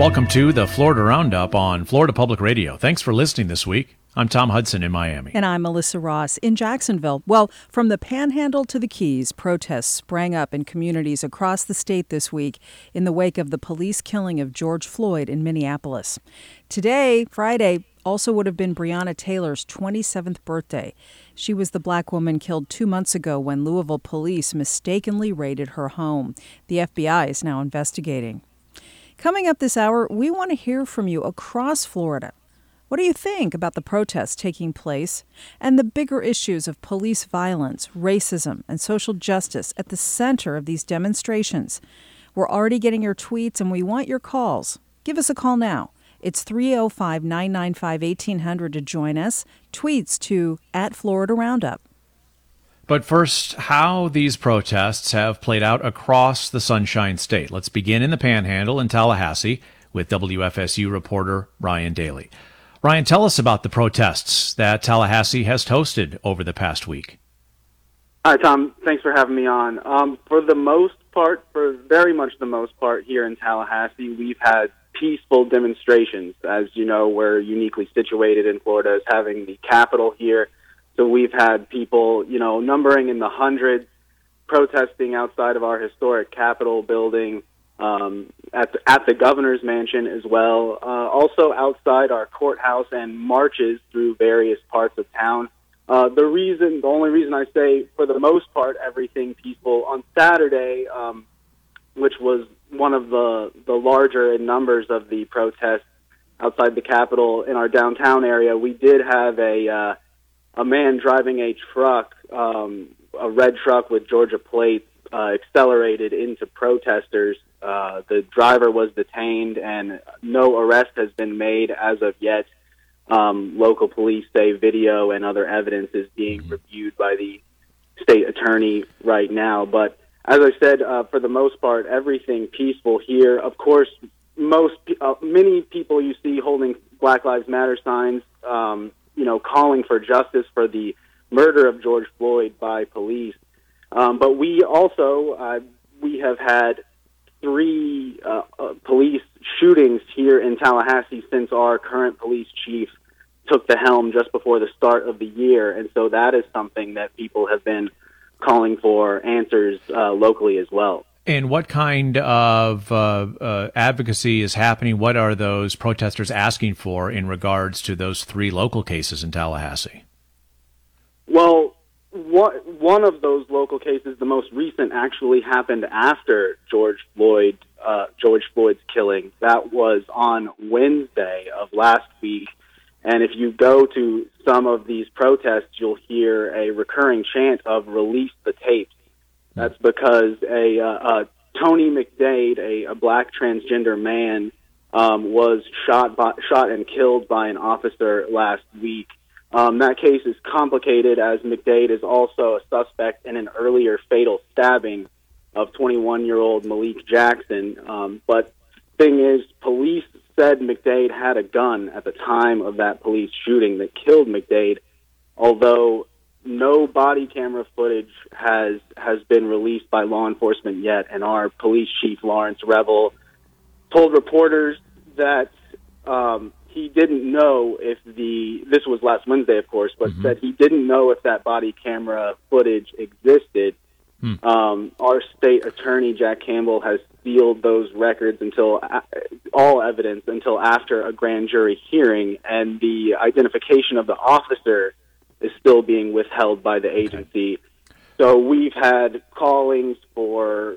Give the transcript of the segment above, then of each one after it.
Welcome to the Florida Roundup on Florida Public Radio. Thanks for listening this week. I'm Tom Hudson in Miami. And I'm Melissa Ross in Jacksonville. Well, from the Panhandle to the Keys, protests sprang up in communities across the state this week in the wake of the police killing of George Floyd in Minneapolis. Today, Friday, also would have been Breonna Taylor's 27th birthday. She was the black woman killed 2 months ago when Louisville police mistakenly raided her home. The FBI is now investigating. Coming up this hour, we want to hear from you across Florida. What do you think about the protests taking place and the bigger issues of police violence, racism, and social justice at the center of these demonstrations? We're already getting your tweets, and we want your calls. Give us a call now. It's 305-995-1800 to join us. Tweets to @FloridaRoundup. But first, how these protests have played out across the Sunshine State. Let's begin in the Panhandle in Tallahassee with WFSU reporter Ryan Daly. Ryan, tell us about the protests that Tallahassee has hosted over the past week. Hi, Tom. Thanks for having me on. For very much the most part here in Tallahassee, we've had peaceful demonstrations. As you know, we're uniquely situated in Florida as having the capital here. So we've had people, numbering in the hundreds, protesting outside of our historic Capitol building, at the governor's mansion as well, also outside our courthouse, and marches through various parts of town. The only reason I say, for the most part, everything peaceful, on Saturday, which was one of the larger in numbers of the protests outside the Capitol in our downtown area, we did have a man driving a truck, a red truck with Georgia plates, accelerated into protesters. The driver was detained, and no arrest has been made as of yet. Local police say video and other evidence is being reviewed by the state attorney right now. But as I said, for the most part, everything peaceful here. Of course, many people you see holding Black Lives Matter signs, calling for justice for the murder of George Floyd by police. But we also, we have had 3 police shootings here in Tallahassee since our current police chief took the helm just before the start of the year. And so that is something that people have been calling for answers locally as well. And what kind of advocacy is happening? What are those protesters asking for in regards to those 3 local cases in Tallahassee? Well, one of those local cases, the most recent, actually happened after George Floyd's killing. That was on Wednesday of last week. And if you go to some of these protests, you'll hear a recurring chant of "Release the tapes." That's because Tony McDade, a black transgender man, was shot and killed by an officer last week. That case is complicated, as McDade is also a suspect in an earlier fatal stabbing of 21-year-old Malik Jackson. But the thing is, police said McDade had a gun at the time of that police shooting that killed McDade, although no body camera footage has been released by law enforcement yet. And our police chief, Lawrence Revel, told reporters that he didn't know if this was last Wednesday, of course, but said he didn't know if that body camera footage existed. Our state attorney, Jack Campbell, has sealed those records all evidence until after a grand jury hearing, and the identification of the officer is still being withheld by the agency. So we've had callings for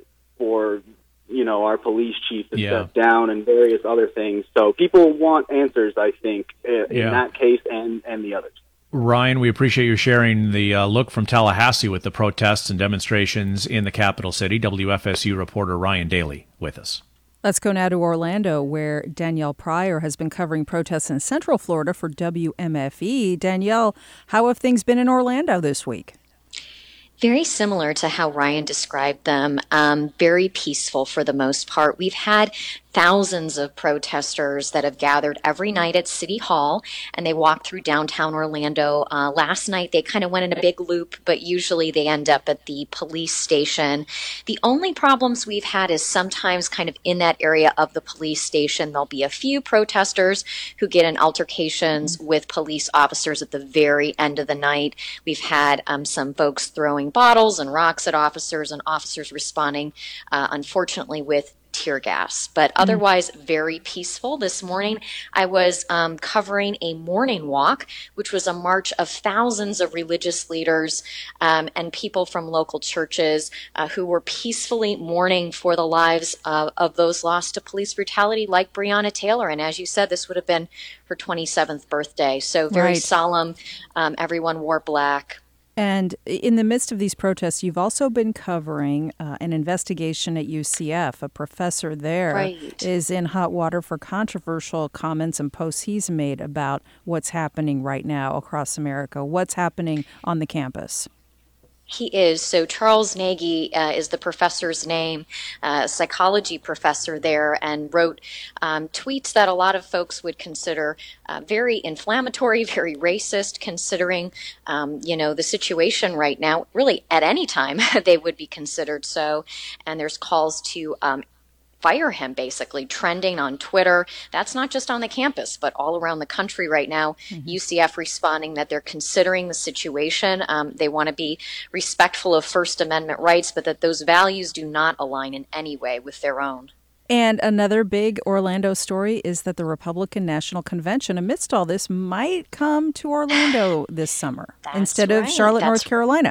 our police chief to step down and various other things. So people want answers, I think, in that case and the others. Ryan, we appreciate you sharing the look from Tallahassee with the protests and demonstrations in the capital city. WFSU reporter Ryan Daly with us. Let's go now to Orlando, where Danielle Pryor has been covering protests in Central Florida for WMFE. Danielle, how have things been in Orlando this week? Very similar to how Ryan described them, very peaceful for the most part. We've had thousands of protesters that have gathered every night at City Hall, and they walk through downtown Orlando. Last night, they kind of went in a big loop, but usually they end up at the police station. The only problems we've had is sometimes kind of in that area of the police station, there'll be a few protesters who get in altercations with police officers at the very end of the night. We've had some folks throwing bottles and rocks at officers, and officers responding, unfortunately, with tear gas, but otherwise very peaceful. This morning, I was covering a morning walk, which was a march of thousands of religious leaders and people from local churches who were peacefully mourning for the lives of those lost to police brutality, like Breonna Taylor. And as you said, this would have been her 27th birthday. So very solemn. Everyone wore black. And in the midst of these protests, you've also been covering an investigation at UCF. A professor there is in hot water for controversial comments and posts he's made about what's happening right now across America, what's happening on the campus. He is. So Charles Nagy is the professor's name, psychology professor there, and wrote tweets that a lot of folks would consider very inflammatory, very racist, considering, the situation right now. Really, at any time, they would be considered so. And there's calls to fire him, basically, trending on Twitter. That's not just on the campus, but all around the country right now. UCF responding that they're considering the situation. They want to be respectful of First Amendment rights, but that those values do not align in any way with their own. And another big Orlando story is that the Republican National Convention, amidst all this, might come to Orlando this summer instead of Charlotte, North Carolina.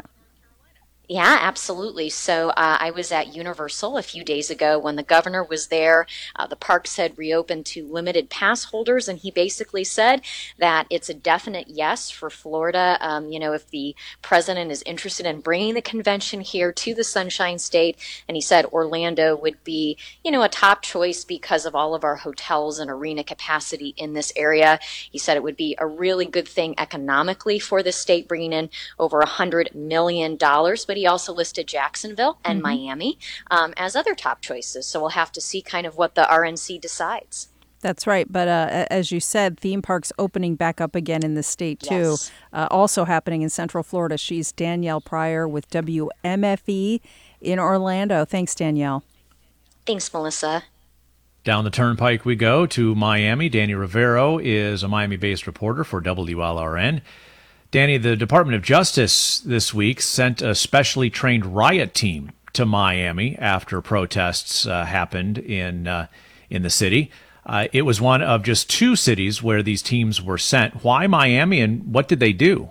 Yeah, absolutely. So I was at Universal a few days ago when the governor was there. The parks had reopened to limited pass holders, and he basically said that it's a definite yes for Florida. If the president is interested in bringing the convention here to the Sunshine State, and he said Orlando would be, a top choice because of all of our hotels and arena capacity in this area. He said it would be a really good thing economically for the state, bringing in over $100 million. But he also listed Jacksonville and Miami as other top choices. So we'll have to see kind of what the RNC decides. That's right. But as you said, theme parks opening back up again in the state, too. Yes. Also happening in Central Florida. She's Danielle Pryor with WMFE in Orlando. Thanks, Danielle. Thanks, Melissa. Down the turnpike we go to Miami. Danny Rivero is a Miami-based reporter for WLRN. Danny, the Department of Justice this week sent a specially trained riot team to Miami after protests happened in the city. It was one of just two cities where these teams were sent. Why Miami, and what did they do?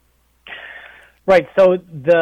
Right. So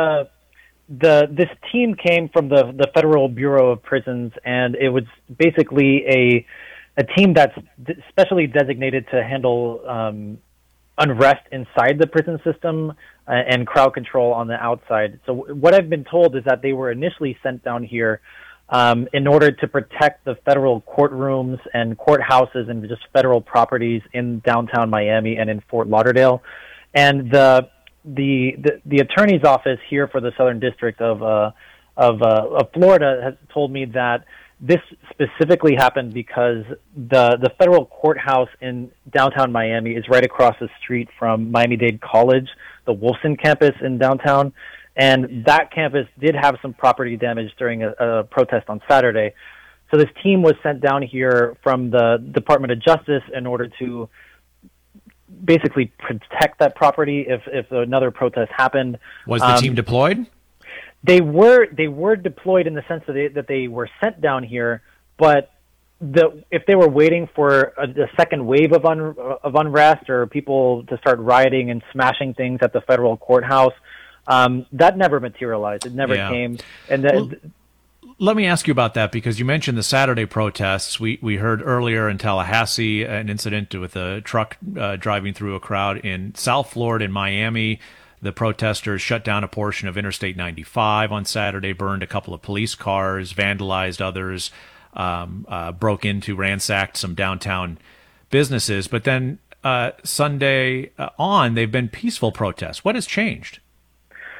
this team came from the Federal Bureau of Prisons, and it was basically a team that's specially designated to handle unrest inside the prison system and crowd control on the outside. So what I've been told is that they were initially sent down here in order to protect the federal courtrooms and courthouses and just federal properties in downtown Miami and in Fort Lauderdale. And the attorney's office here for the Southern District of Florida has told me that this specifically happened because the federal courthouse in downtown Miami is right across the street from Miami-Dade College, the Wolfson campus in downtown. And that campus did have some property damage during a protest on Saturday. So this team was sent down here from the Department of Justice in order to basically protect that property if another protest happened. Was the team deployed? They were deployed in the sense that they were sent down here, but if they were waiting for a second wave of unrest or people to start rioting and smashing things at the federal courthouse, that never materialized. It never came. And let me ask you about that, because you mentioned the Saturday protests. We heard earlier in Tallahassee an incident with a truck driving through a crowd. In South Florida, in Miami, the protesters shut down a portion of Interstate 95 on Saturday, burned a couple of police cars, vandalized others, broke into, ransacked some downtown businesses. But then Sunday on, they've been peaceful protests. What has changed?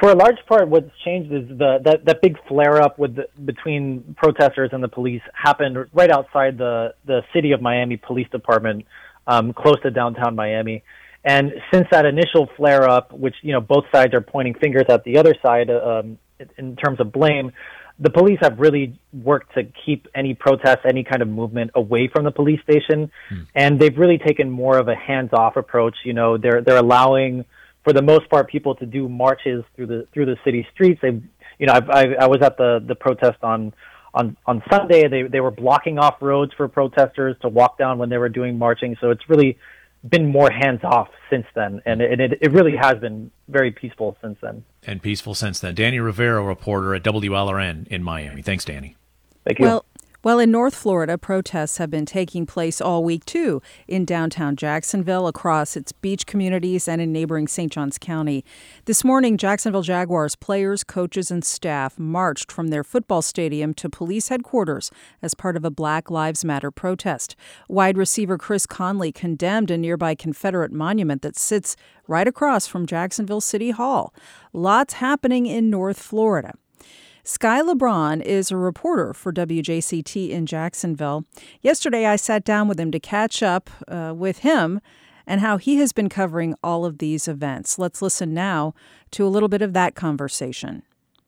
For a large part, what's changed is that big flare-up between protesters and the police happened right outside the City of Miami Police Department, close to downtown Miami. And since that initial flare-up, which both sides are pointing fingers at the other side in terms of blame, the police have really worked to keep any protest, any kind of movement away from the police station, and they've really taken more of a hands-off approach. They're allowing, for the most part, people to do marches through the city streets. I was at the protest on Sunday. They were blocking off roads for protesters to walk down when they were doing marching. So it's really been more hands-off since then, and it really has been very peaceful since then. And peaceful since then. Danny Rivera, reporter at WLRN in Miami. Thanks, Danny. Thank you. Well, in North Florida, protests have been taking place all week, too, in downtown Jacksonville, across its beach communities, and in neighboring St. Johns County. This morning, Jacksonville Jaguars players, coaches, and staff marched from their football stadium to police headquarters as part of a Black Lives Matter protest. Wide receiver Chris Conley condemned a nearby Confederate monument that sits right across from Jacksonville City Hall. Lots happening in North Florida. Sky LeBron is a reporter for WJCT in Jacksonville. Yesterday, I sat down with him to catch up with him and how he has been covering all of these events. Let's listen now to a little bit of that conversation.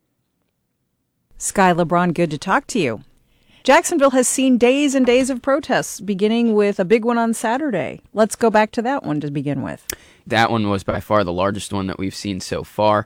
Sky LeBron, good to talk to you. Jacksonville has seen days and days of protests, beginning with a big one on Saturday. Let's go back to that one to begin with. That one was by far the largest one that we've seen so far.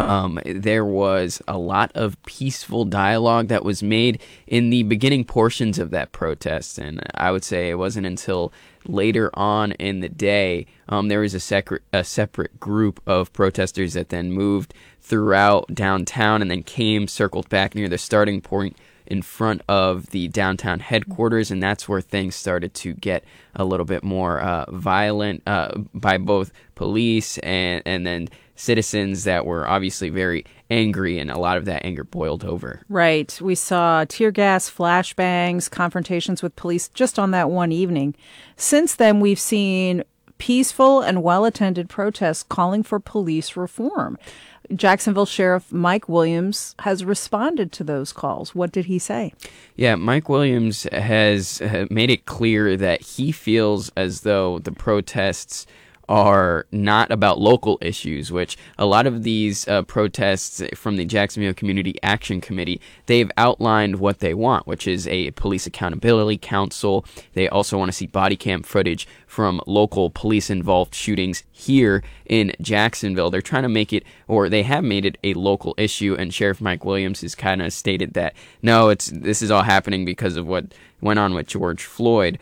There was a lot of peaceful dialogue that was made in the beginning portions of that protest, and I would say it wasn't until later on in the day there was a separate group of protesters that then moved throughout downtown and then circled back near the starting point in front of the downtown headquarters, and that's where things started to get a little bit more violent by both police and then citizens that were obviously very angry, and a lot of that anger boiled over. Right. We saw tear gas, flashbangs, confrontations with police just on that one evening. Since then, we've seen peaceful and well-attended protests calling for police reform. Jacksonville Sheriff Mike Williams has responded to those calls. What did he say? Yeah, Mike Williams has made it clear that he feels as though the protests are not about local issues, which a lot of these protests from the Jacksonville Community Action Committee, they've outlined what they want, which is a police accountability council. They also want to see body cam footage from local police-involved shootings here in Jacksonville. They're trying to make it, or they have made it, a local issue, and Sheriff Mike Williams has kind of stated that, no, this is all happening because of what went on with George Floyd.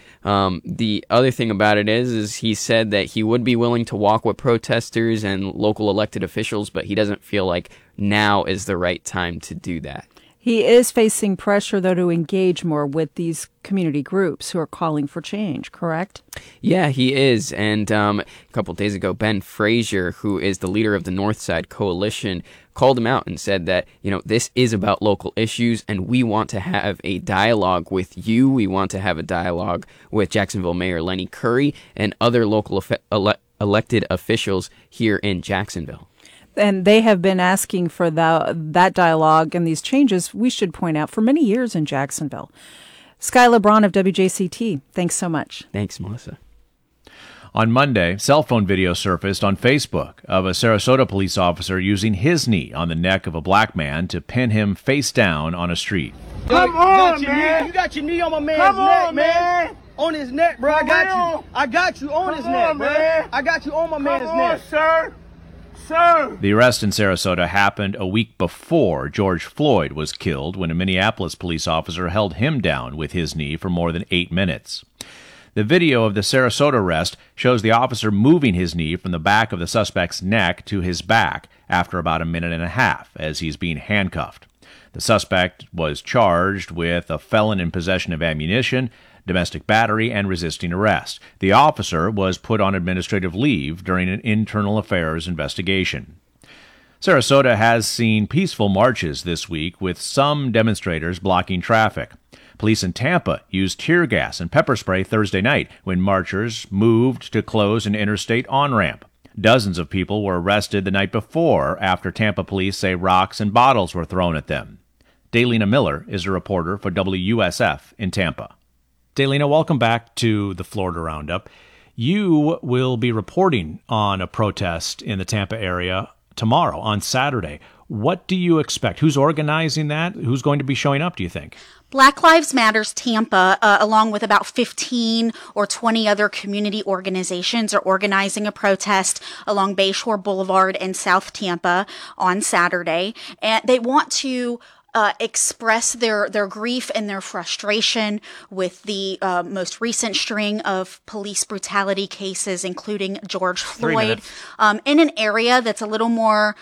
The other thing about it is he said that he would be willing to walk with protesters and local elected officials, but he doesn't feel like now is the right time to do that. He is facing pressure, though, to engage more with these community groups who are calling for change, correct? Yeah, he is. And a couple of days ago, Ben Frazier, who is the leader of the Northside Coalition, called him out and said that, this is about local issues, and we want to have a dialogue with you. We want to have a dialogue with Jacksonville Mayor Lenny Curry and other local elected officials here in Jacksonville. And they have been asking for that dialogue and these changes, we should point out, for many years in Jacksonville. Sky LeBron of WJCT, thanks so much. Thanks, Melissa. On Monday, cell phone video surfaced on Facebook of a Sarasota police officer using his knee on the neck of a black man to pin him face down on a street. Come on, man. You got your knee on my man's neck, man. On his neck, bro. I got you on his neck, man. I got you on my man's neck. Sir. The arrest in Sarasota happened a week before George Floyd was killed when a Minneapolis police officer held him down with his knee for more than 8 minutes. The video of the Sarasota arrest shows the officer moving his knee from the back of the suspect's neck to his back after about a minute and a half as he's being handcuffed. The suspect was charged with a felon in possession of ammunition, domestic battery, and resisting arrest. The officer was put on administrative leave during an internal affairs investigation. Sarasota has seen peaceful marches this week, with some demonstrators blocking traffic. Police in Tampa used tear gas and pepper spray Thursday night when marchers moved to close an interstate on-ramp. Dozens of people were arrested the night before after Tampa police say rocks and bottles were thrown at them. Daylina Miller is a reporter for WUSF in Tampa. Daylina, welcome back to the Florida Roundup. You will be reporting on a protest in the Tampa area tomorrow, on Saturday. What do you expect? Who's organizing that? Who's going to be showing up, do you think? Black Lives Matters Tampa, along with about 15 or 20 other community organizations, are organizing a protest along Bayshore Boulevard in South Tampa on Saturday. And they want to express their grief and their frustration with the most recent string of police brutality cases, including George Floyd, in an area that's a little more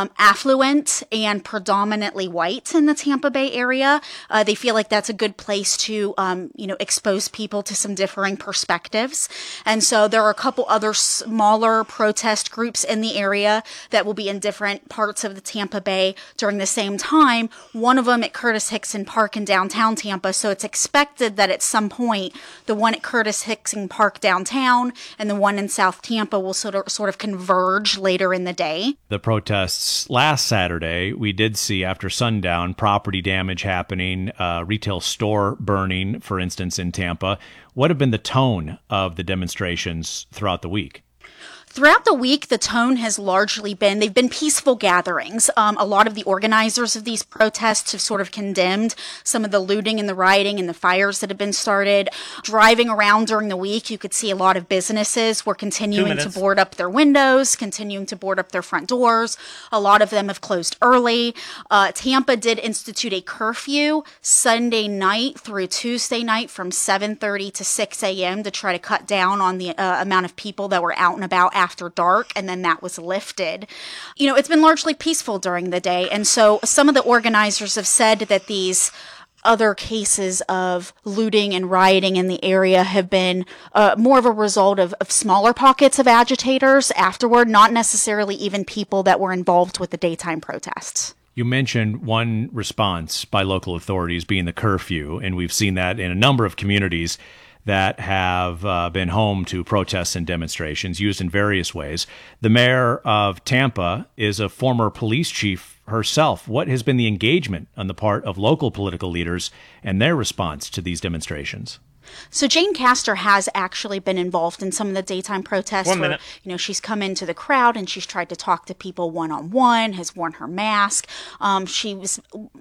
affluent and predominantly white in the Tampa Bay area. They feel like that's a good place to, expose people to some differing perspectives. And so there are a couple other smaller protest groups in the area that will be in different parts of the Tampa Bay during the same time. One of them at Curtis Hickson Park in downtown Tampa, so it's expected that at some point the one at Curtis Hickson Park downtown and the one in South Tampa will sort of converge later in the day. The protests last Saturday, we did see after sundown property damage happening, retail store burning, for instance, in Tampa. What have been the tone of the demonstrations throughout the week? Throughout the week, the tone has largely been, they've been peaceful gatherings. A lot of the organizers of these protests have sort of condemned some of the looting and the rioting and the fires that have been started. Driving around during the week, you could see a lot of businesses were continuing to board up their windows, continuing to board up their front doors. A lot of them have closed early. Tampa did institute a curfew Sunday night through Tuesday night from 7:30 to 6 a.m. to try to cut down on the amount of people that were out and about after dark, and then that was lifted. It's been largely peaceful during the day, and so some of the organizers have said that these other cases of looting and rioting in the area have been more of a result of smaller pockets of agitators afterward, not necessarily even people that were involved with the daytime protests. You mentioned one response by local authorities being the curfew, and we've seen that in a number of communities that have been home to protests and demonstrations used in various ways. The mayor of Tampa is a former police chief herself. What has been the engagement on the part of local political leaders and their response to these demonstrations? So Jane Castor has actually been involved in some of the daytime protests where, she's come into the crowd and she's tried to talk to people one-on-one, has worn her mask. She was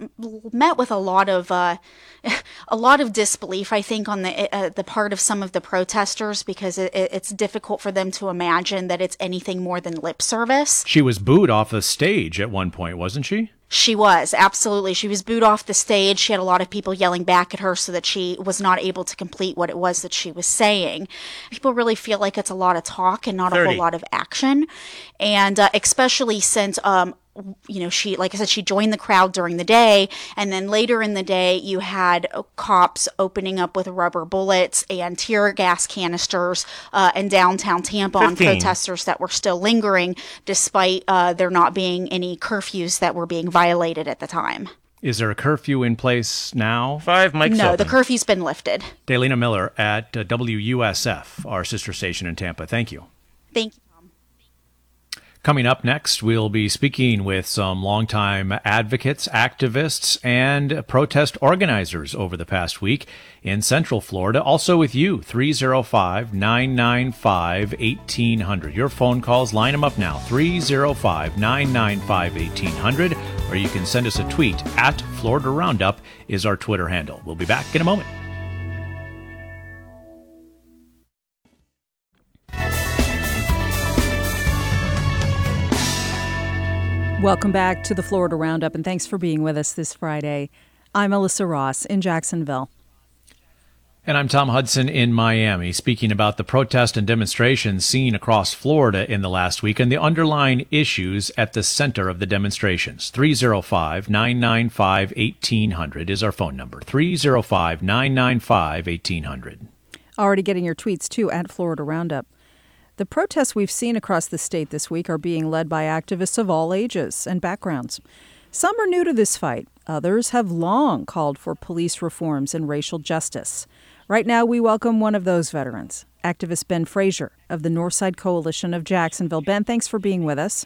met with a lot of disbelief, I think, on the part of some of the protesters, because it's difficult for them to imagine that it's anything more than lip service. She was booed off the stage at one point, wasn't she? She was, absolutely. She was booed off the stage. She had a lot of people yelling back at her so that she was not able to complete what it was that she was saying. People really feel like it's a lot of talk and not a whole lot of action. And especially since she, like I said, she joined the crowd during the day, and then later in the day, you had cops opening up with rubber bullets and tear gas canisters in downtown Tampa on protesters that were still lingering, despite there not being any curfews that were being violated at the time. Is there a curfew in place now? 5 mics No, open. the curfew's been lifted. Daylina Miller at WUSF, our sister station in Tampa. Thank you. Thank you. Coming up next, we'll be speaking with some longtime advocates, activists, and protest organizers over the past week in Central Florida. Also with you, 305-995-1800. Your phone calls, line them up now, 305-995-1800, or you can send us a tweet at Florida Roundup is our Twitter handle. We'll be back in a moment. Welcome back to the Florida Roundup, and thanks for being with us this Friday. I'm Alyssa Ross in Jacksonville. And I'm Tom Hudson in Miami, speaking about the protest and demonstrations seen across Florida in the last week and the underlying issues at the center of the demonstrations. 305-995-1800 is our phone number. 305-995-1800. Already getting your tweets, too, at Florida Roundup. The protests we've seen across the state this week are being led by activists of all ages and backgrounds. Some are new to this fight. Others have long called for police reforms and racial justice. Right now, we welcome one of those veterans. activist Ben Frazier of the Northside Coalition of Jacksonville. Ben, thanks for being with us.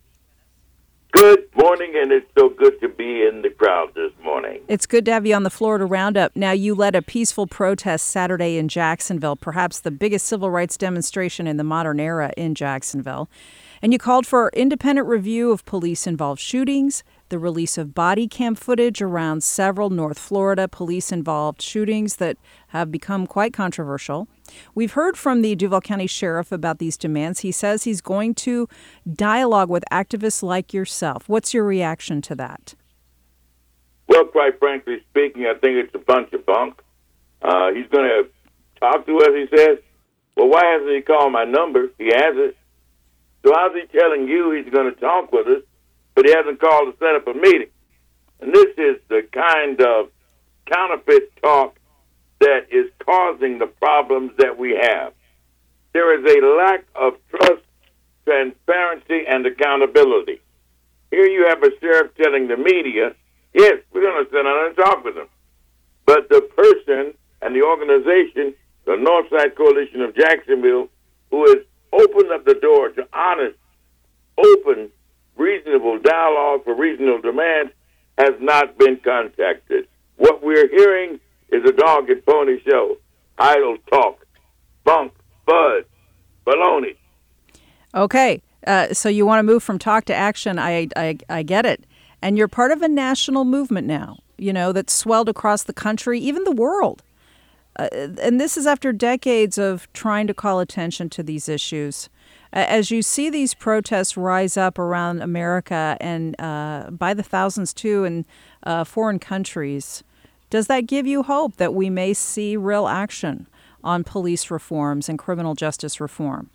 Good morning, and it's so good to be in the crowd this morning. It's good to have you on the Florida Roundup. Now, you led a peaceful protest Saturday in Jacksonville, perhaps the biggest civil rights demonstration in the modern era in Jacksonville. And you called for independent review of police-involved shootings, the release of body cam footage around several North Florida police-involved shootings that have become quite controversial. We've heard from the Duval County Sheriff about these demands. He says he's going to dialogue with activists like yourself. What's your reaction to that? Well, quite frankly speaking, I think it's a bunch of bunk. He's going to talk to us, he says. Well, why hasn't he called my number? He has it. So how's he telling you he's going to talk with us, but he hasn't called to set up a meeting? And this is the kind of counterfeit talk that is causing the problems that we have. There is a lack of trust, transparency, and accountability. Here you have a sheriff telling the media, yes, we're going to sit down and talk with him. But the person and the organization, the Northside Coalition of Jacksonville, who has opened up the door to honest, open, reasonable dialogue for reasonable demands, has not been contacted. What we're hearing is a dog and pony show. Idle talk, bunk, buzz, baloney. Okay, so you want to move from talk to action. I get it. And you're part of a national movement now, that's swelled across the country, even the world. And this is after decades of trying to call attention to these issues. As you see these protests rise up around America and by the thousands, too, in foreign countries, does that give you hope that we may see real action on police reforms and criminal justice reform?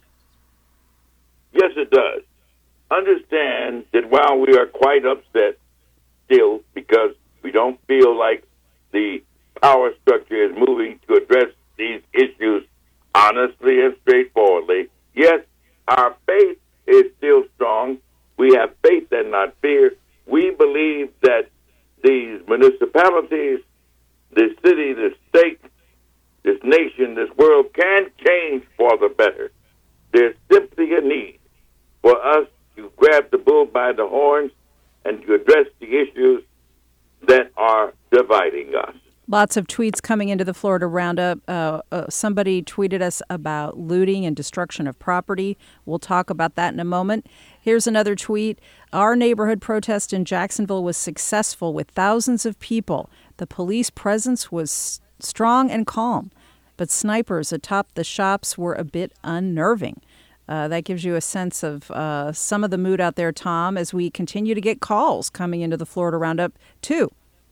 Yes, it does. Understand that while we are quite upset still because we don't feel like the power structure is moving to address these issues honestly and straightforwardly, yes, our faith is still strong. We have faith and not fear. We believe that these municipalities, this city, this state, this nation, this world can change for the better. There's simply a need for us to grab the bull by the horns and to address the issues that are dividing us. Lots of tweets coming into the Florida Roundup. Somebody tweeted us about looting and destruction of property. We'll talk about that in a moment. Here's another tweet. Our neighborhood protest in Jacksonville was successful with thousands of people. The police presence was strong and calm, but snipers atop the shops were a bit unnerving. That gives you a sense of some of the mood out there, Tom, as we continue to get calls coming into the Florida Roundup, too.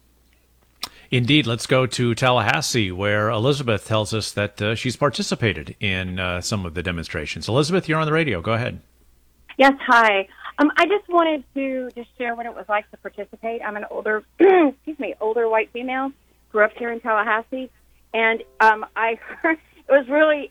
Indeed. Let's go to Tallahassee, where Elizabeth tells us that she's participated in some of the demonstrations. Elizabeth, you're on the radio. Go ahead. Yes, hi. I just wanted to just share what it was like to participate. I'm an older, older white female. Grew up here in Tallahassee, and I heard it was really,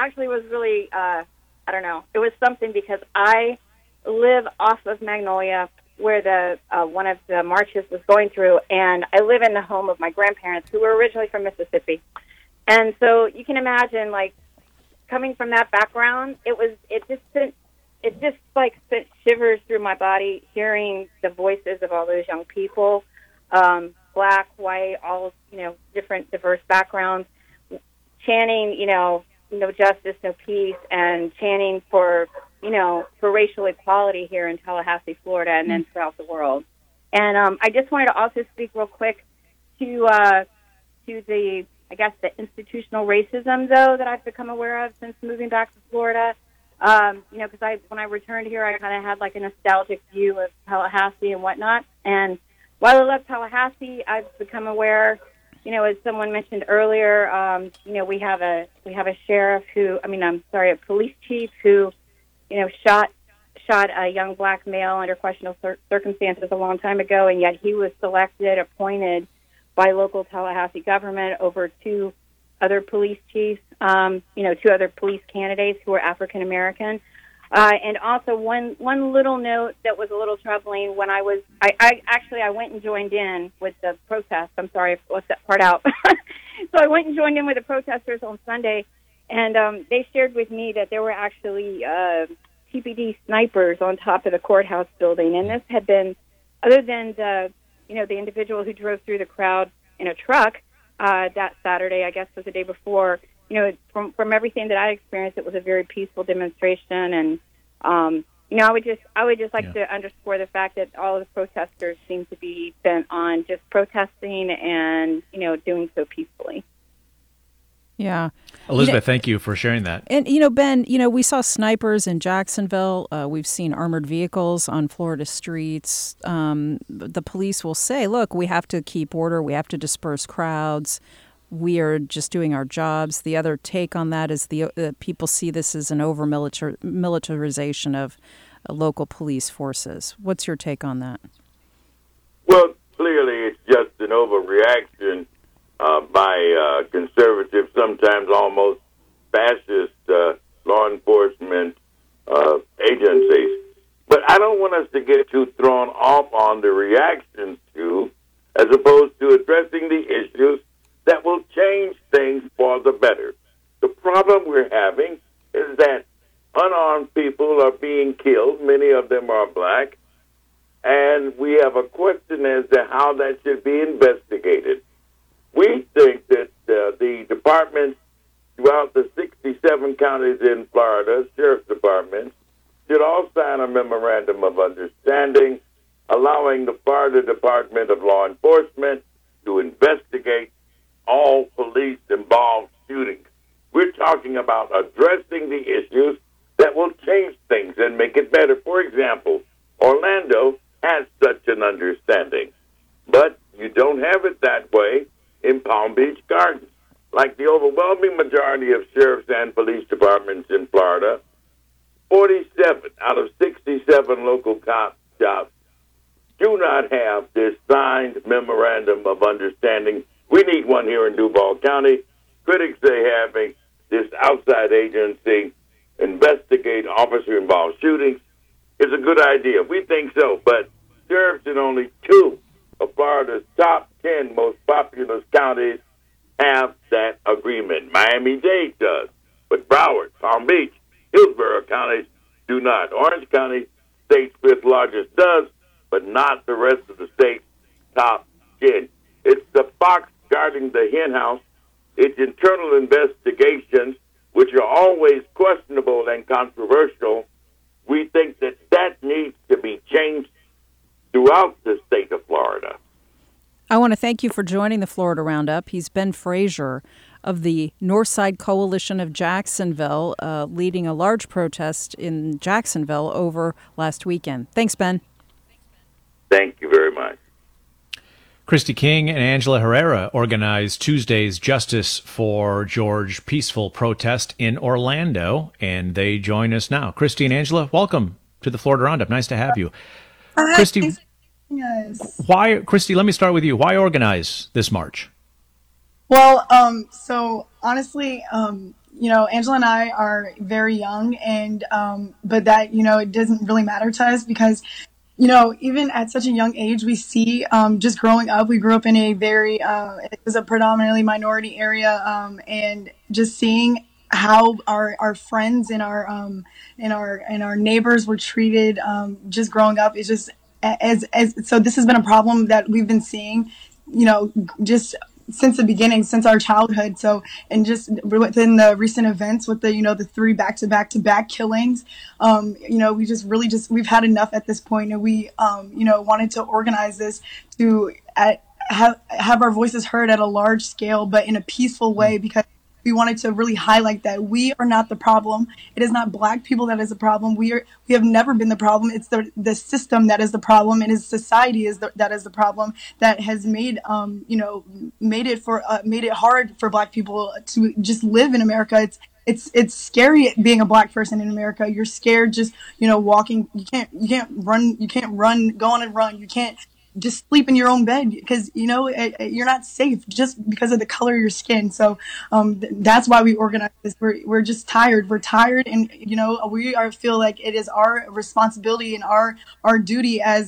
I don't know. It was something because I live off of Magnolia, where the one of the marches was going through, and I live in the home of my grandparents, who were originally from Mississippi. And so you can imagine, like, coming from that background, it just sent shivers through my body, hearing the voices of all those young people, black, white, all, different, diverse backgrounds, chanting, no justice, no peace, and chanting for racial equality here in Tallahassee, Florida, and then throughout the world. And I just wanted to also speak real quick to the institutional racism, though, that I've become aware of since moving back to Florida. Because when I returned here, I kind of had like a nostalgic view of Tallahassee and whatnot. And while I love Tallahassee, I've become aware, as someone mentioned earlier, we have a police chief who, shot a young black male under questionable circumstances a long time ago, and yet he was appointed by local Tallahassee government over two other police chiefs, two other police candidates who were African American. And also one little note that was a little troubling when I went and joined in with the protest. I'm sorry, I left that part out. So I went and joined in with the protesters on Sunday, And they shared with me that there were actually TPD snipers on top of the courthouse building. And this had been, other than the individual who drove through the crowd in a truck that Saturday, I guess was the day before, from everything that I experienced, it was a very peaceful demonstration. And, I would just like to underscore the fact that all of the protesters seem to be bent on just protesting and, doing so peacefully. Yeah. Elizabeth, thank you for sharing that. And, Ben, we saw snipers in Jacksonville. We've seen armored vehicles on Florida streets. The police will say, look, we have to keep order. We have to disperse crowds. We are just doing our jobs. The other take on that is the people see this as an over-militarization of local police forces. What's your take on that? Well, clearly it's just an overreaction by conservative, sometimes almost fascist law enforcement agencies. But I don't want us to get too thrown off on the reactions to, as opposed to addressing the issues that will change things for the better. The problem we're having is that unarmed people are being killed. Many of them are black. And we have a question as to how that should be investigated. We think that the departments throughout the 67 counties in Florida, sheriff's departments, should all sign a memorandum of understanding allowing the Florida Department of Law Enforcement to investigate all police-involved shootings. We're talking about addressing the issues that will change things and make it better. For example, Orlando has such an understanding, but you don't have it that way in Palm Beach Gardens. Like the overwhelming majority of sheriffs and police departments in Florida, 47 out of 67 local cop jobs do not have this signed memorandum of understanding. We need one here in Duval County. Critics say having this outside agency investigate officer-involved shootings is a good idea. We think so, but sheriffs in only 2 of Florida's top 10 most populous counties have that agreement. Miami-Dade does, but Broward, Palm Beach, Hillsborough counties do not. Orange County, state's 5th largest, does, but not the rest of the state's top 10. It's the fox guarding the hen house. It's internal investigations, which are always questionable and controversial. We think that needs to be changed throughout the state of Florida. I want to thank you for joining the Florida Roundup. He's Ben Frazier of the Northside Coalition of Jacksonville, leading a large protest in Jacksonville over last weekend. Thanks, Ben. Thank you very much. Christy King and Angela Herrera organized Tuesday's Justice for George peaceful protest in Orlando, and they join us now. Christy and Angela, welcome to the Florida Roundup. Nice to have you. Hi, Christy, Christy, let me start with you. Why organize this march? Well, so honestly, Angela and I are very young, and but that, it doesn't really matter to us because, even at such a young age, we see just growing up, we grew up in a very, it was a predominantly minority area, and just seeing how our friends and our neighbors were treated just growing up is just so this has been a problem that we've been seeing, just since the beginning, since our childhood. So, and just within the recent events with the 3 back-to-back killings, we've had enough at this point, and we, wanted to organize this to have our voices heard at a large scale, but in a peaceful way, because we wanted to really highlight that we are not the problem. It is not Black people that is the problem. We have never been the problem. It's the system that is the problem. It is society that is the problem that has made made it hard for Black people to just live in America. It's scary being a Black person in America. You're scared just walking. You can't run. Go on and run. You can't just sleep in your own bed because you're not safe just because of the color of your skin. So that's why we organize this. We're just tired. We're tired, and feel like it is our responsibility and our duty as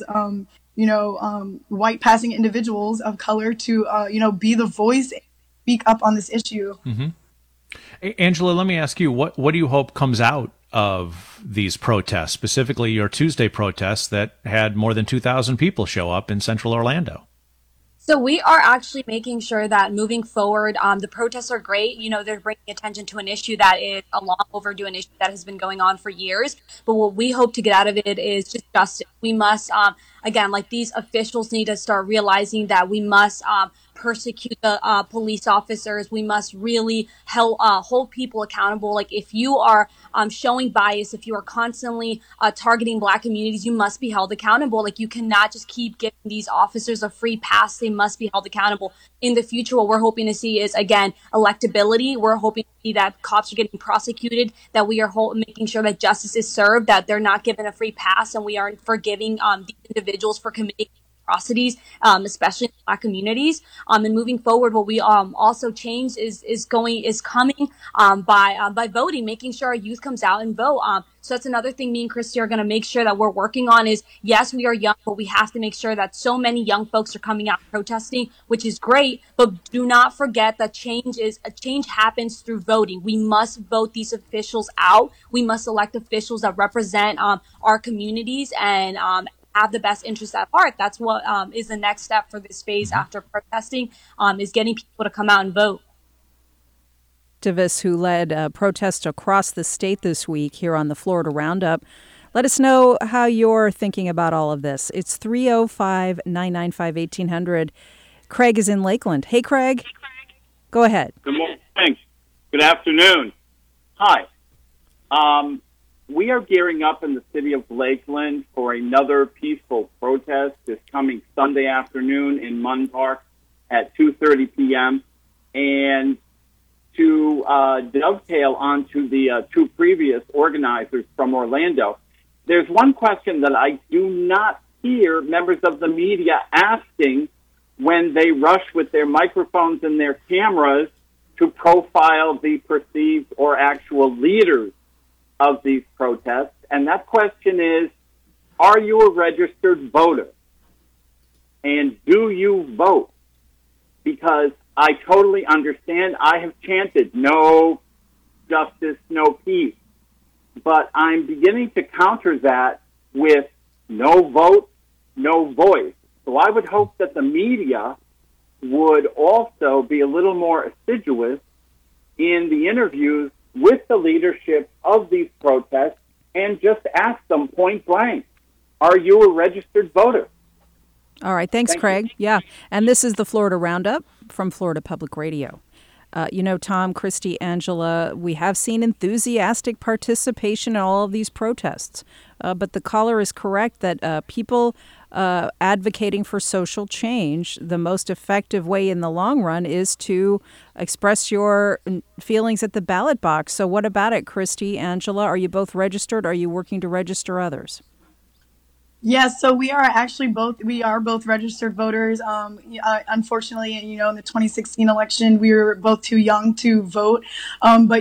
white passing individuals of color to be the voice and speak up on this issue. Mm-hmm. Angela, let me ask you, what do you hope comes out of these protests, specifically your Tuesday protests that had more than 2,000 people show up in central Orlando? So we are actually making sure that moving forward, the protests are great. They're bringing attention to an issue that is a long overdue, an issue that has been going on for years. But what we hope to get out of it is just justice. We must, again, like these officials need to start realizing that we must persecute the police officers. We must really hold people accountable. Like if you are showing bias, if you are constantly targeting Black communities, you must be held accountable. Like you cannot just keep giving these officers a free pass. They must be held accountable. In the future, what we're hoping to see is, again, electability. We're hoping to see that cops are getting prosecuted, that we are making sure that justice is served, that they're not given a free pass, and we aren't forgiving these individuals for committing atrocities, especially in Black communities. And moving forward, what we also changed is coming by voting, making sure our youth comes out and vote. So that's another thing me and Christy are going to make sure that we're working on is, yes, we are young, but we have to make sure that so many young folks are coming out protesting, which is great. But do not forget that change happens through voting. We must vote these officials out. We must elect officials that represent our communities and have the best interests at heart. That's what is the next step for this phase after protesting, is getting people to come out and vote. Activists who led protests across the state this week here on the Florida Roundup. Let us know how you're thinking about all of this. It's 305-995-1800. Craig is in Lakeland. Hey, Craig. Go ahead. Good morning. Good afternoon. Hi. We are gearing up in the city of Lakeland for another peaceful protest this coming Sunday afternoon in Munn Park at 2:30 p.m. And to dovetail onto the two previous organizers from Orlando, there's one question that I do not hear members of the media asking when they rush with their microphones and their cameras to profile the perceived or actual leaders of these protests. And that question is, are you a registered voter? And do you vote? Because I totally understand. I have chanted no justice, no peace. But I'm beginning to counter that with no vote, no voice. So I would hope that the media would also be a little more assiduous in the interviews with the leadership of these protests and just ask them point blank, are you a registered voter? All right. Thanks, Craig. Yeah. And this is the Florida Roundup from Florida Public Radio. Tom, Christy, Angela, we have seen enthusiastic participation in all of these protests. But the caller is correct that people advocating for social change, the most effective way in the long run is to express your feelings at the ballot box. So what about it, Christy, Angela? Are you both registered? Are you working to register others? Yes, so we are both registered voters. Unfortunately, in the 2016 election, we were both too young to vote. But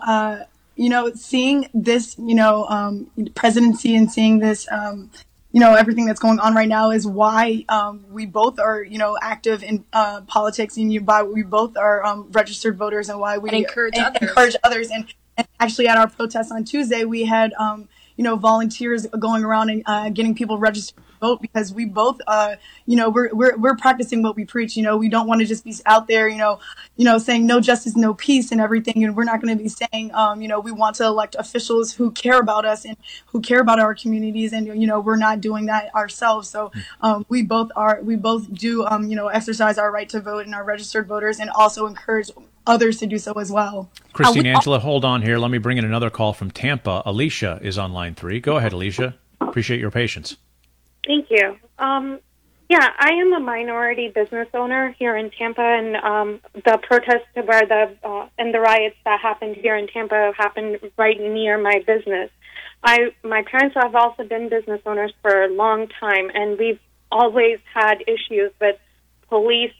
seeing this, presidency and seeing this, everything that's going on right now is why we both are, active in politics, and why we both are registered voters, and why we encourage others. And actually, at our protest on Tuesday, we had volunteers going around and getting people registered to vote, because we both, we're practicing what we preach. We don't want to just be out there, saying no justice, no peace and everything. And we're not going to be saying, we want to elect officials who care about us and who care about our communities. And, we're not doing that ourselves. So we both do, exercise our right to vote and are registered voters, and also encourage others to do so as well. Christine, Angela, hold on here. Let me bring in another call from Tampa. Alicia is on line 3. Go ahead, Alicia. Appreciate your patience. Thank you. I am a minority business owner here in Tampa, and the protests where and the riots that happened here in Tampa happened right near my business. My parents have also been business owners for a long time, and we've always had issues with police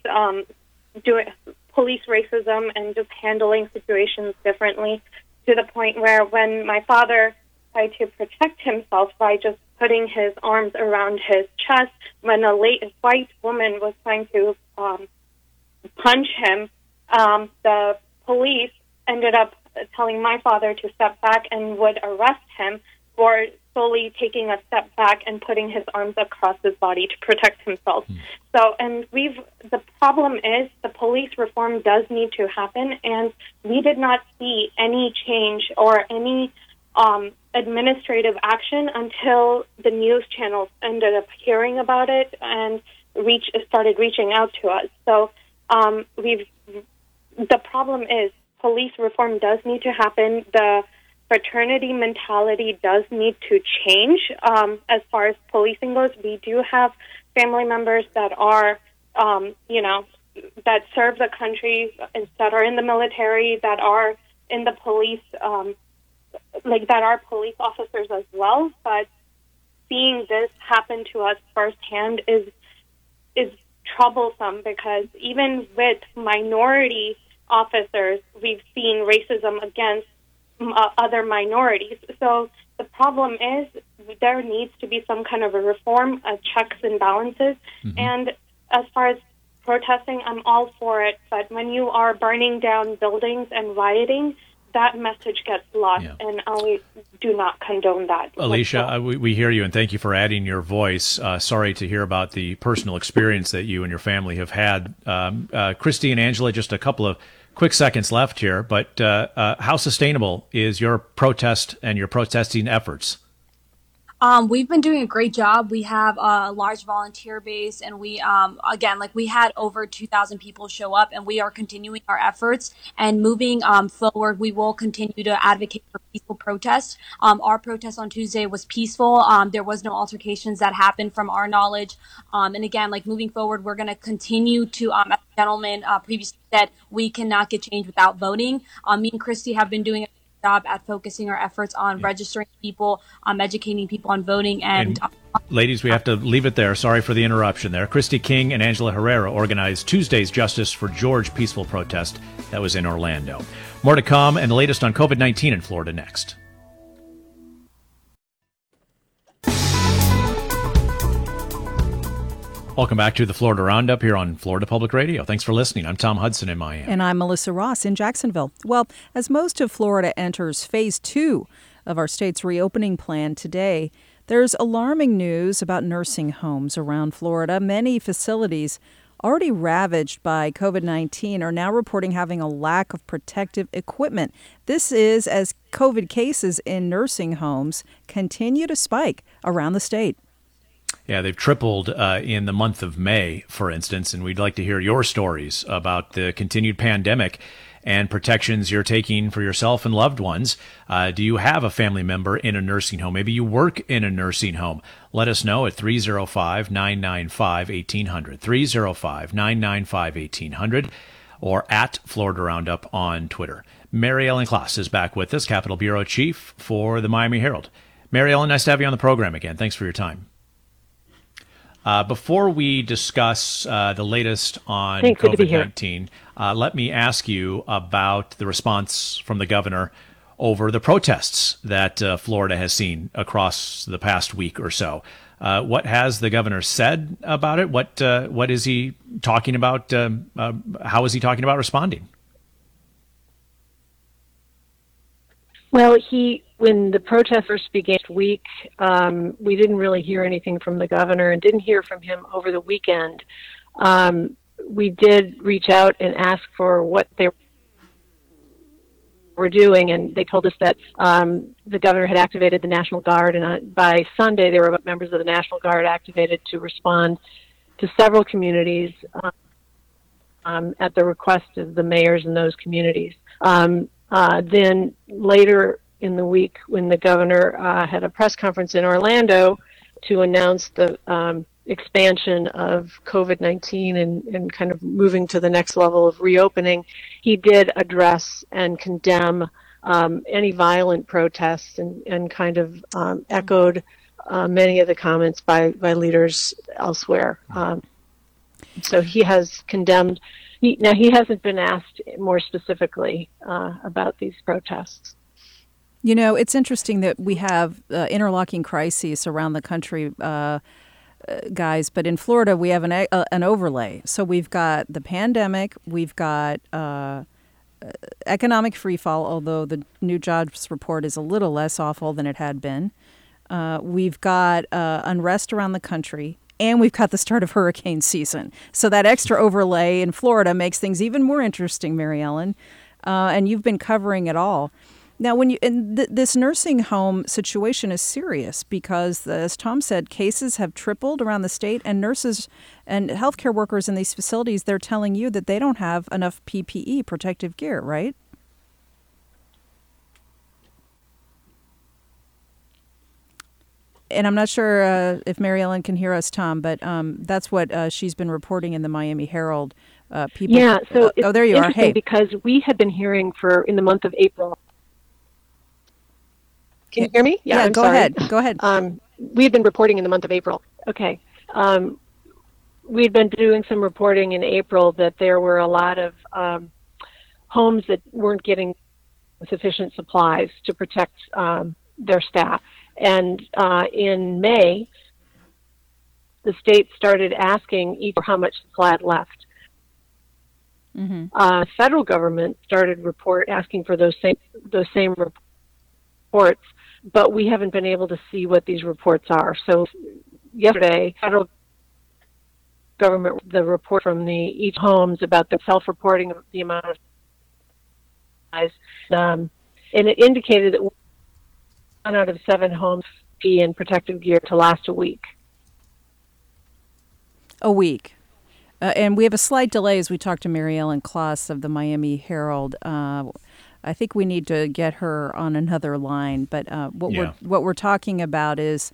police racism and just handling situations differently, to the point where when my father tried to protect himself by just putting his arms around his chest, when a white woman was trying to punch him, the police ended up telling my father to step back and would arrest him for solely taking a step back and putting his arms across his body to protect himself. So, and the problem is the police reform does need to happen, and we did not see any change or any administrative action until the news channels ended up hearing about it and started reaching out to us. So the problem is police reform does need to happen. The fraternity mentality does need to change. As far as policing goes, we do have family members that are, that serve the country, that are in the military, that are in the police, that are police officers as well. But seeing this happen to us firsthand is troublesome, because even with minority officers, we've seen racism against other minorities. So the problem is there needs to be some kind of a reform, checks and balances. And as far as protesting, I'm all for it. But when you are burning down buildings and rioting, that message gets lost, and I do not condone that. Alicia, we hear you, and thank you for adding your voice. Sorry to hear about the personal experience that you and your family have had. Christy and Angela, just a couple of quick seconds left here, but how sustainable is your protest and your protesting efforts? We've been doing a great job. We have a large volunteer base, and we, we had over 2,000 people show up, and we are continuing our efforts and moving forward. We will continue to advocate for peaceful protests. Our protest on Tuesday was peaceful. There was no altercations that happened from our knowledge. And again, moving forward, we're going to continue to, as the gentleman previously said, we cannot get change without voting. Me and Christy have been doing job at focusing our efforts on registering people, educating people on voting, and ladies, we have to leave it there. Sorry for the interruption there. Christy King and Angela Herrera organized Tuesday's Justice for George peaceful protest that was in Orlando. More to come, and the latest on COVID-19 in Florida next. Welcome back to the Florida Roundup here on Florida Public Radio. Thanks for listening. I'm Tom Hudson in Miami. And I'm Melissa Ross in Jacksonville. Well, as most of Florida enters phase 2 of our state's reopening plan today, there's alarming news about nursing homes around Florida. Many facilities already ravaged by COVID-19 are now reporting having a lack of protective equipment. This is as COVID cases in nursing homes continue to spike around the state. Yeah, they've tripled in the month of May, for instance, and we'd like to hear your stories about the continued pandemic and protections you're taking for yourself and loved ones. Do you have a family member in a nursing home? Maybe you work in a nursing home. Let us know at 305-995-1800, 305-995-1800, or at Florida Roundup on Twitter. Mary Ellen Klaas is back with us, Capitol Bureau Chief for the Miami Herald. Mary Ellen, nice to have you on the program again. Thanks for your time. Before we discuss the latest on COVID-19, let me ask you about the response from the governor over the protests that Florida has seen across the past week or so. What has the governor said about it? What is he talking about? How is he talking about responding? Well, when the protests first began this week, we didn't really hear anything from the governor and didn't hear from him over the weekend. We did reach out and ask for what they were doing, and they told us that the governor had activated the National Guard, and by Sunday there were members of the National Guard activated to respond to several communities at the request of the mayors in those communities. Then later in the week, when the governor had a press conference in Orlando to announce the expansion of COVID-19 and kind of moving to the next level of reopening, he did address and condemn any violent protests and kind of echoed many of the comments by leaders elsewhere. So he has condemned. Now, he hasn't been asked more specifically about these protests. You know, it's interesting that we have interlocking crises around the country, guys, but in Florida we have an overlay. So we've got the pandemic, we've got economic freefall, although the new jobs report is a little less awful than it had been. We've got unrest around the country, and we've got the start of hurricane season. So that extra overlay in Florida makes things even more interesting, Mary Ellen. And you've been covering it all. Now, this nursing home situation is serious because, as Tom said, cases have tripled around the state, and nurses and healthcare workers in these facilities, they're telling you that they don't have enough PPE, protective gear, right? And I'm not sure if Mary Ellen can hear us, Tom, but that's what she's been reporting in the Miami Herald. People. Yeah, so it's there you are. Hey, because we had been hearing in the month of April. Can you hear me? Yeah, I'm go sorry. ahead. Go ahead. We had been reporting in the month of April. Okay. We'd been doing some reporting in April that there were a lot of homes that weren't getting sufficient supplies to protect their staff. And in May, the state started asking each how much supply had left. Mm-hmm. Federal government started asking for those same reports, but we haven't been able to see what these reports are. So yesterday, federal government, the report from each homes about the self-reporting of the amount of supplies, and it indicated that 1 out of 7 homes be in protective gear to last a week. A week. And we have a slight delay as we talk to Mary Ellen Kloss of the Miami Herald. I think we need to get her on another line. But what we're talking about is,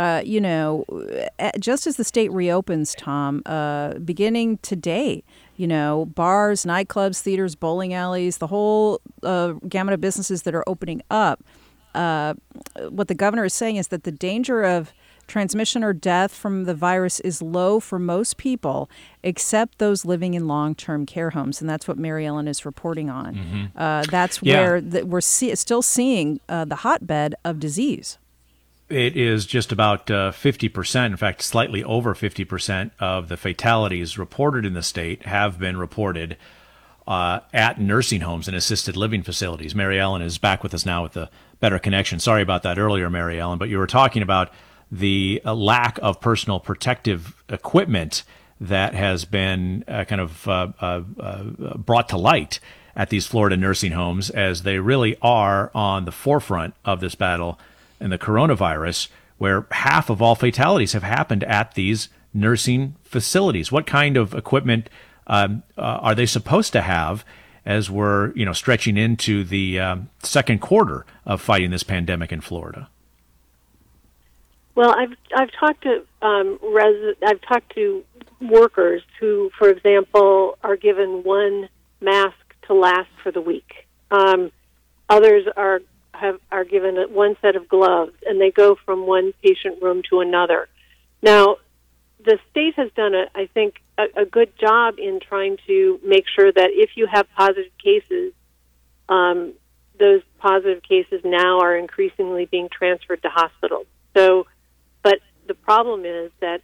just as the state reopens, Tom, beginning today, bars, nightclubs, theaters, bowling alleys, the whole gamut of businesses that are opening up. What the governor is saying is that the danger of transmission or death from the virus is low for most people, except those living in long-term care homes, and that's what Mary Ellen is reporting on. Mm-hmm. That's where we're still seeing the hotbed of disease. It is just about 50%, in fact, slightly over 50% of the fatalities reported in the state have been reported at nursing homes and assisted living facilities. Mary Ellen is back with us now with a better connection. Sorry about that earlier, Mary Ellen, but you were talking about the lack of personal protective equipment that has been brought to light at these Florida nursing homes, as they really are on the forefront of this battle in the coronavirus, where half of all fatalities have happened at these nursing facilities. What kind of equipment are they supposed to have as we're stretching into the second quarter of fighting this pandemic in Florida? Well, I've talked to I've talked to workers who, for example, are given one mask to last for the week. Others are given one set of gloves, and they go from one patient room to another. Now, the state has done, I think, a good job in trying to make sure that if you have positive cases, those positive cases now are increasingly being transferred to hospitals. So, but the problem is that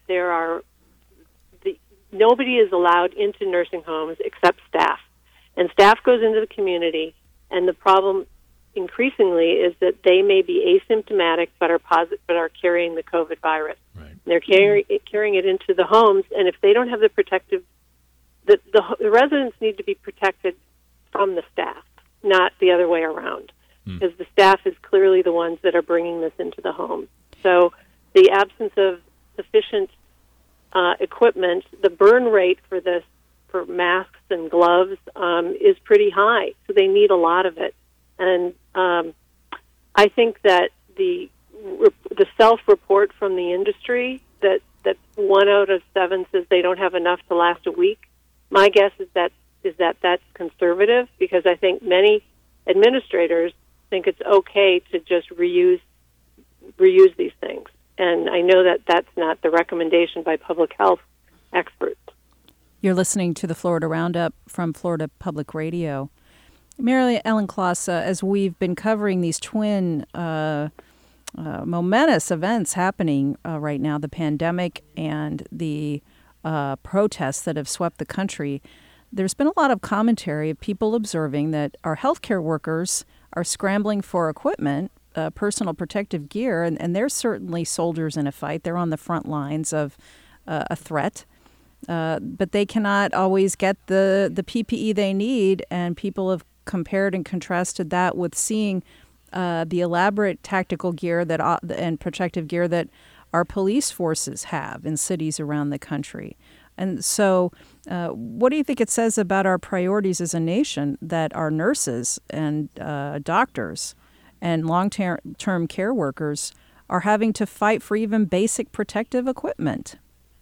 nobody is allowed into nursing homes except staff, and staff goes into the community. And the problem increasingly is that they may be asymptomatic but are carrying the COVID virus. Right. They're carrying it into the homes, and if they don't have the protective, the residents need to be protected from the staff, not the other way around, because the staff is clearly the ones that are bringing this into the home. So the absence of sufficient equipment, the burn rate for masks and gloves is pretty high, so they need a lot of it. And I think that the self-report from the industry that 1 out of 7 says they don't have enough to last a week, my guess is that that's conservative, because I think many administrators think it's okay to just reuse these things. And I know that that's not the recommendation by public health experts. You're listening to the Florida Roundup from Florida Public Radio. Mary Ellen Kloss, as we've been covering these twin momentous events happening right now, the pandemic and the protests that have swept the country, there's been a lot of commentary of people observing that our healthcare workers are scrambling for equipment, personal protective gear, and they're certainly soldiers in a fight. They're on the front lines of a threat. But they cannot always get the PPE they need, and people have compared and contrasted that with seeing the elaborate tactical gear and protective gear that our police forces have in cities around the country. And so what do you think it says about our priorities as a nation that our nurses and doctors and long-term care workers are having to fight for even basic protective equipment?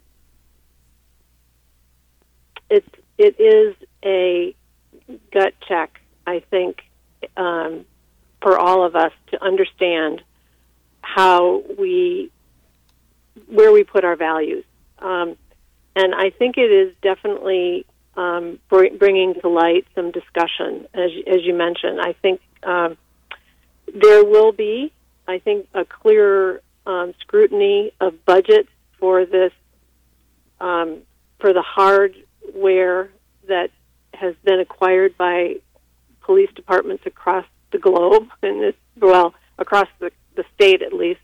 It is a gut check, I think, for all of us to understand where we put our values. And I think it is definitely bringing to light some discussion, as you mentioned. I think there will be, a clearer scrutiny of budgets for this, for the hardware that has been acquired by police departments across the globe, across the state at least.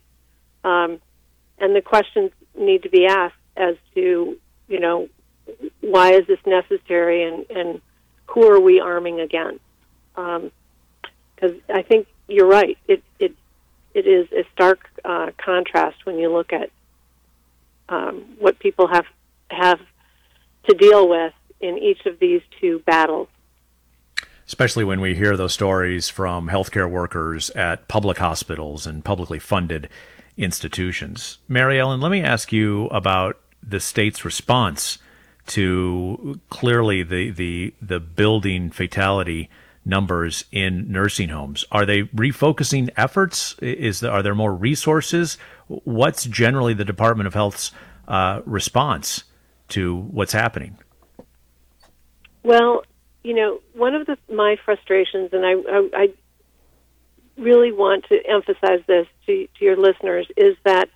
And the questions need to be asked as to, why is this necessary and who are we arming against? Because I think you're right. It is a stark contrast when you look at what people have to deal with in each of these two battles. Especially when we hear those stories from healthcare workers at public hospitals and publicly funded institutions. Mary Ellen, let me ask you about the state's response to clearly the building fatality numbers in nursing homes. Are they refocusing efforts? Are there more resources? What's generally the Department of Health's response to what's happening? Well, one of my frustrations, and I really want to emphasize this to your listeners, is that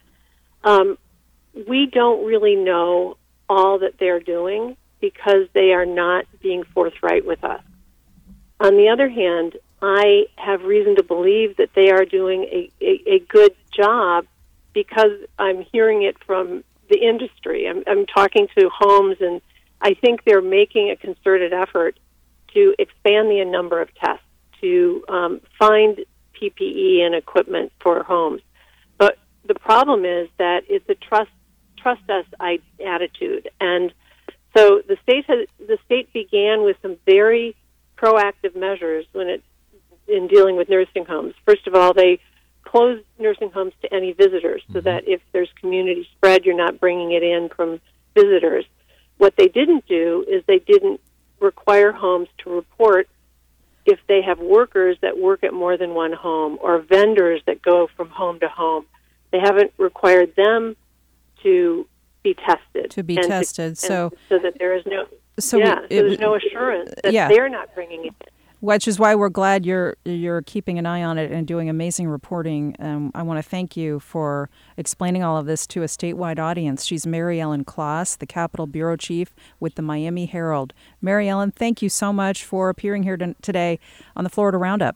we don't really know all that they're doing because they are not being forthright with us. On the other hand, I have reason to believe that they are doing a good job because I'm hearing it from the industry. I'm talking to homes, and I think they're making a concerted effort to expand the number of tests, to find PPE and equipment for homes. But the problem is that it's a trust us attitude. And so the state began with some very proactive measures in dealing with nursing homes. First of all, they closed nursing homes to any visitors so that if there's community spread, you're not bringing it in from visitors. What they didn't do is they didn't require homes to report if they have workers that work at more than one home or vendors that go from home to home. They haven't required them to be tested. So that there is no there's no assurance that they're not bringing it in. Which is why we're glad you're keeping an eye on it and doing amazing reporting. I want to thank you for explaining all of this to a statewide audience. She's Mary Ellen Kloss, the Capitol Bureau Chief with the Miami Herald. Mary Ellen, thank you so much for appearing here today on the Florida Roundup.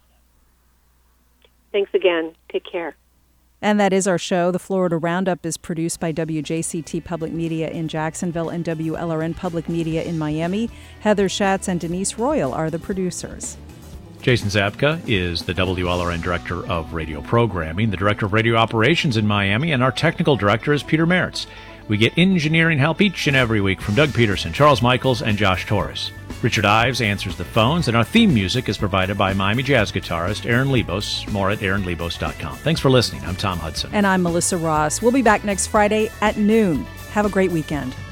Thanks again. Take care. And that is our show. The Florida Roundup is produced by WJCT Public Media in Jacksonville and WLRN Public Media in Miami. Heather Schatz and Denise Royal are the producers. Jason Zabka is the WLRN Director of Radio Programming, the Director of Radio Operations in Miami, and our Technical Director is Peter Meritz. We get engineering help each and every week from Doug Peterson, Charles Michaels, and Josh Torres. Richard Ives answers the phones, and our theme music is provided by Miami jazz guitarist Aaron Lebos. More at aaronlebos.com. Thanks for listening. I'm Tom Hudson. And I'm Melissa Ross. We'll be back next Friday at noon. Have a great weekend.